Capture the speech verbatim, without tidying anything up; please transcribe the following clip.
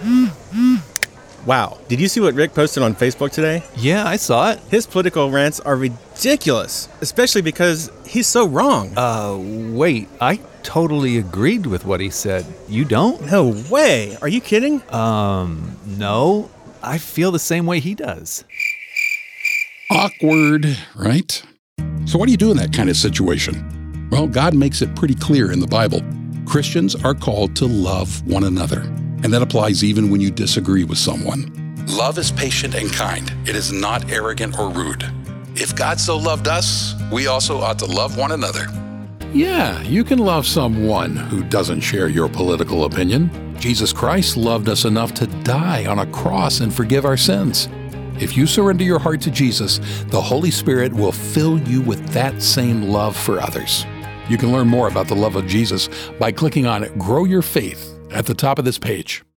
Wow. Did you see what Rick posted on Facebook today? Yeah, I saw it. His political rants are ridiculous, especially because he's so wrong. Uh, wait, I totally agreed with what he said. You don't? No way. Are you kidding? Um, no. I feel the same way he does. Awkward, right? So what do you do in that kind of situation? Well, God makes it pretty clear in the Bible. Christians are called to love one another. And that applies even when you disagree with someone. Love is patient and kind. It is not arrogant or rude. If God so loved us, we also ought to love one another. Yeah, you can love someone who doesn't share your political opinion. Jesus Christ loved us enough to die on a cross and forgive our sins. If you surrender your heart to Jesus, the Holy Spirit will fill you with that same love for others. You can learn more about the love of Jesus by clicking on Grow Your Faith at the top of this page.